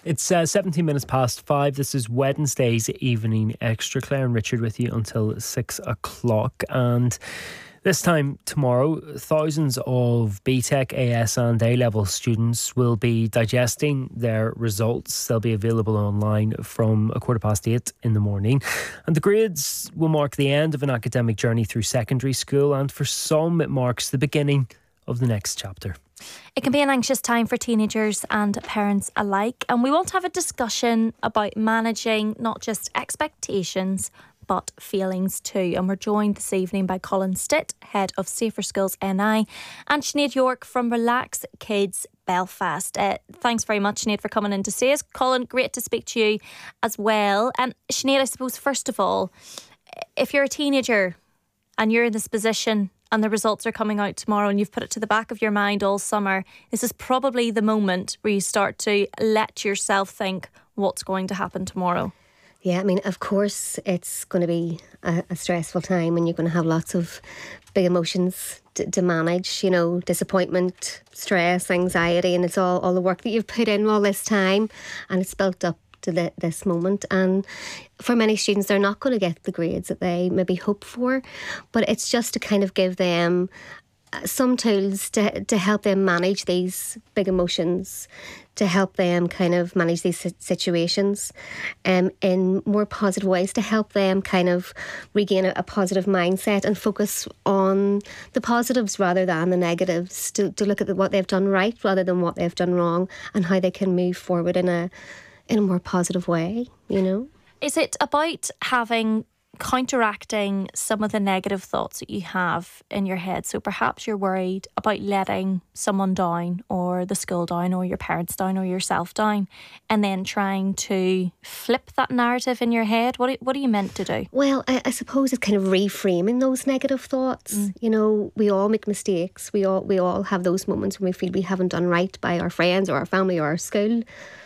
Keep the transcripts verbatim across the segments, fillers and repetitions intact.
It's uh, seventeen minutes past five. This is Wednesday's Evening Extra. Claire and Richard with you until six o'clock. And this time tomorrow, thousands of B Tech, A S and A-level students will be digesting their results. They'll be available online from a quarter past eight in the morning. And the grades will mark the end of an academic journey through secondary school. And for some, it marks the beginning of the next chapter. It can be an anxious time for teenagers and parents alike, and we want to have a discussion about managing not just expectations but feelings too. And we're joined this evening by Colin Stitt, Head of Safer Schools N I, and Sinead York from Relax Kids Belfast. Uh, thanks very much, Sinead, for coming in to see us. Colin, great to speak to you as well. Um, Sinead, I suppose first of all, if you're a teenager and you're in this position and the results are coming out tomorrow and you've put it to the back of your mind all summer, this is probably the moment where you start to let yourself think what's going to happen tomorrow. Yeah, I mean, of course, it's going to be a, a stressful time and you're going to have lots of big emotions to, to manage, you know, disappointment, stress, anxiety, and it's all, all the work that you've put in all this time and it's built up to the, this moment. And for many students, they're not going to get the grades that they maybe hope for, but it's just to kind of give them some tools to to help them manage these big emotions, to help them kind of manage these situations um, in more positive ways, to help them kind of regain a, a positive mindset and focus on the positives rather than the negatives, to, to look at the, what they've done right rather than what they've done wrong, and how they can move forward in a in a more positive way, you know. Is it about having counteracting some of the negative thoughts that you have in your head? So perhaps you're worried about letting someone down, or the school down, or your parents down, or yourself down, and then trying to flip that narrative in your head. What are, what are you meant to do? Well, I, I suppose it's kind of reframing those negative thoughts. Mm. You know, we all make mistakes. We all we all have those moments when we feel we haven't done right by our friends or our family or our school.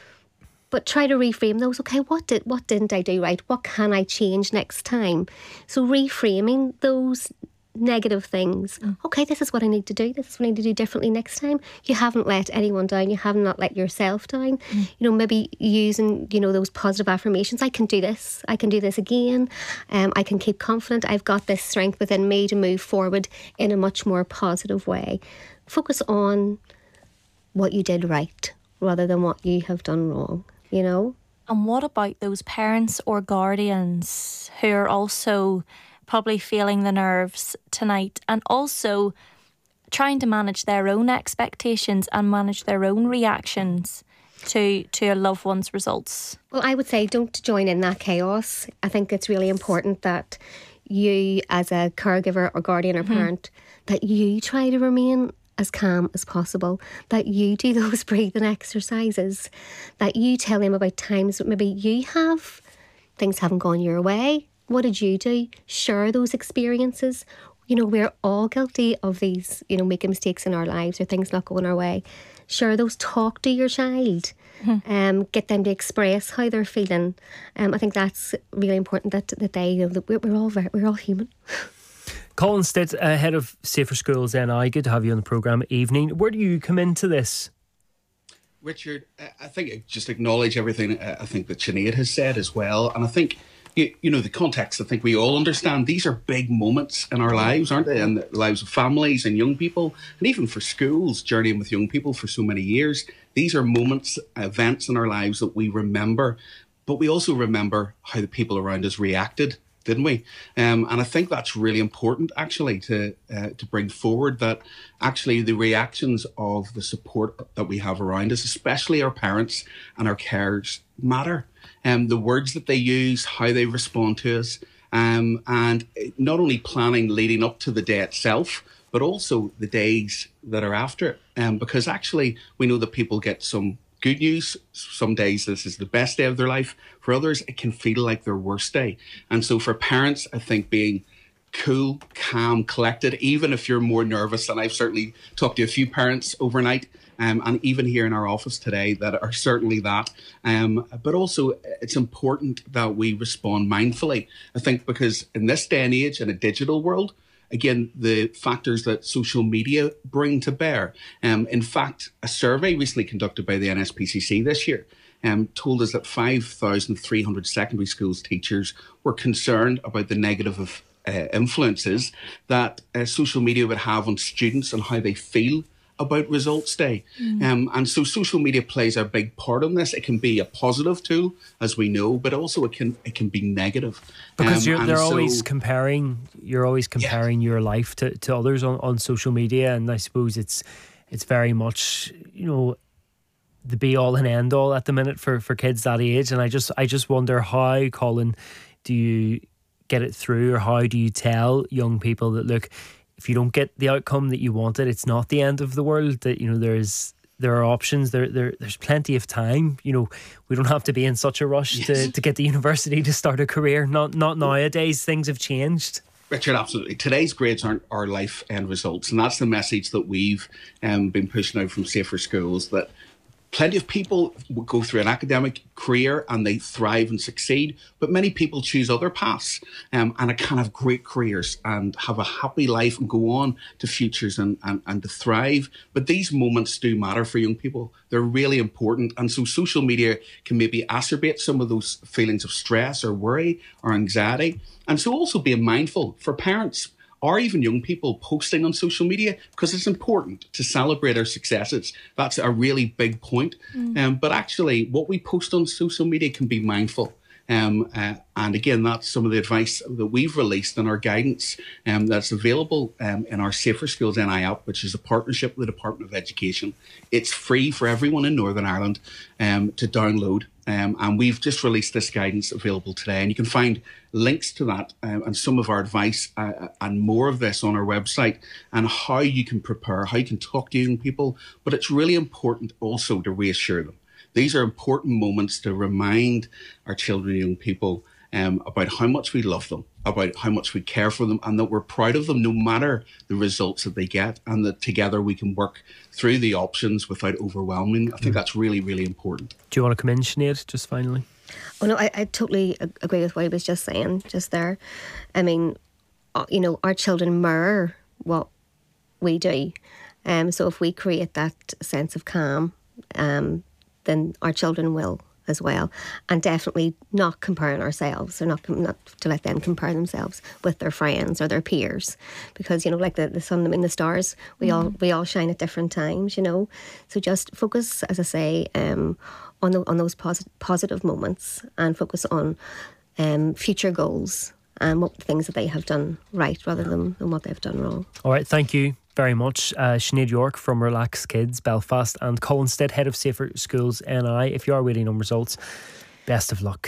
But try to reframe those. Okay, what did what didn't I do right? What can I change next time? So reframing those negative things. Mm. Okay, this is what I need to do. This is what I need to do differently next time. You haven't let anyone down. You have not let yourself down. Mm. You know, maybe using, you know, those positive affirmations. I can do this. I can do this again. Um, I can keep confident. I've got this strength within me to move forward in a much more positive way. Focus on what you did right rather than what you have done wrong. You know? And what about those parents or guardians who are also probably feeling the nerves tonight and also trying to manage their own expectations and manage their own reactions to to a loved one's results? Well, I would say don't join in that chaos. I think it's really important that you, as a caregiver or guardian or mm-hmm. parent, that you try to remain as calm as possible, that you do those breathing exercises, that you tell them about times that maybe you have, things haven't gone your way. What did you do? Share those experiences. You know, we're all guilty of these, you know, making mistakes in our lives or things not going our way. Share those, talk to your child, mm-hmm. um, get them to express how they're feeling. Um, I think that's really important that, that they, you know, that we're, we're all very, we're all human. Colin Stitt, uh, Head of Safer Schools N I, good to have you on the programme. Evening. Where do you come into this? Richard, I think I just acknowledge everything I think that Sinead has said as well. And I think, you, you know, the context, I think we all understand these are big moments in our lives, aren't they? And the lives of families and young people, and even for schools, journeying with young people for so many years. These are moments, events in our lives that we remember, but we also remember how the people around us reacted, didn't we? Um, and I think that's really important, actually, to uh, to bring forward that actually the reactions of the support that we have around us, especially our parents and our carers, matter. Um, the words that they use, how they respond to us, um, and not only planning leading up to the day itself, but also the days that are after it. Um, because actually we know that people get some good news. Some days this is the best day of their life. For others, it can feel like their worst day. And so for parents, I think being cool, calm, collected, even if you're more nervous, and I've certainly talked to a few parents overnight, um, and even here in our office today that are certainly that. Um, but also it's important that we respond mindfully. I think because in this day and age, in a digital world, again, the factors that social media bring to bear. Um, in fact, a survey recently conducted by the N S P C C this year um, told us that five thousand three hundred secondary schools teachers were concerned about the negative of, uh, influences that uh, social media would have on students and how they feel about results day. Mm. Um, and so social media plays a big part in this. It can be a positive tool, as we know, but also it can it can be negative. Because um, you're, they're so, always comparing, you're always comparing yeah. your life to, to others on, on social media. And I suppose it's it's very much, you know, the be all and end all at the minute for, for kids that age. And I just I just wonder how, Colin, do you get it through, or how do you tell young people that, look, if you don't get the outcome that you wanted, it's not the end of the world, that, you know, there's there are options, there, there there's plenty of time. You know, we don't have to be in such a rush yes. to, to get the university to start a career. Not not nowadays, things have changed. Richard, absolutely. Today's grades aren't our life end results, and that's the message that we've um, been pushing out from Safer Schools, that plenty of people will go through an academic career and they thrive and succeed, but many people choose other paths um, and can have great careers and have a happy life and go on to futures and, and, and to thrive. But these moments do matter for young people. They're really important. And so social media can maybe exacerbate some of those feelings of stress or worry or anxiety. And so also being mindful for parents or even young people posting on social media, because it's important to celebrate our successes. That's a really big point. Mm. Um, but actually, what we post on social media can be mindful. Um, uh, and again, that's some of the advice that we've released in our guidance um, that's available um, in our Safer Schools N I app, which is a partnership with the Department of Education. It's free for everyone in Northern Ireland um, to download. Um, and we've just released this guidance available today. And you can find links to that um, and some of our advice uh, and more of this on our website, and how you can prepare, how you can talk to young people. But it's really important also to reassure them. These are important moments to remind our children and young people um, about how much we love them, about how much we care for them, and that we're proud of them no matter the results that they get, and that together we can work through the options without overwhelming. I think that's really, really important. Do you want to come in, Sinead, just finally? Oh, no, I, I totally agree with what he was just saying, just there. I mean, you know, our children mirror what we do. Um, so if we create that sense of calm, um, then our children will as well. And definitely not comparing ourselves, or not, not to let them compare themselves with their friends or their peers. Because, you know, like the, the sun, the moon, the stars, we mm. all we all shine at different times, you know. So just focus, as I say, um, on the, on those posit- positive moments, and focus on um, future goals and what things that they have done right rather than, than what they've done wrong. All right, thank you very much, uh, Sinead York from Relax Kids Belfast, and Colin Stead, Head of Safer Schools N I. If you are waiting on results, best of luck.